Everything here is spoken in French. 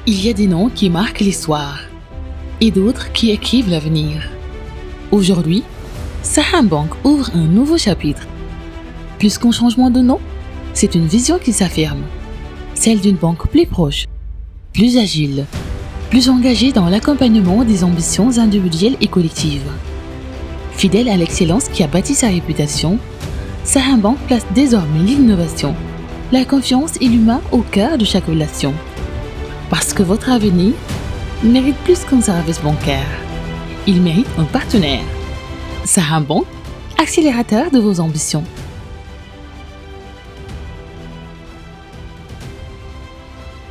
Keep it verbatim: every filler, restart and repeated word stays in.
Il y a des noms qui marquent l'histoire et d'autres qui écrivent l'avenir. Aujourd'hui, Saham Bank ouvre un nouveau chapitre. Plus qu'un changement de nom, c'est une vision qui s'affirme, celle d'une banque plus proche, plus agile, plus engagée dans l'accompagnement des ambitions individuelles et collectives. Fidèle à l'excellence qui a bâti sa réputation, Saham Bank place désormais l'innovation, la confiance et l'humain au cœur de chaque relation. Parce que votre avenir mérite plus qu'un service bancaire. Il mérite un partenaire. Saham Bank, accélérateur de vos ambitions.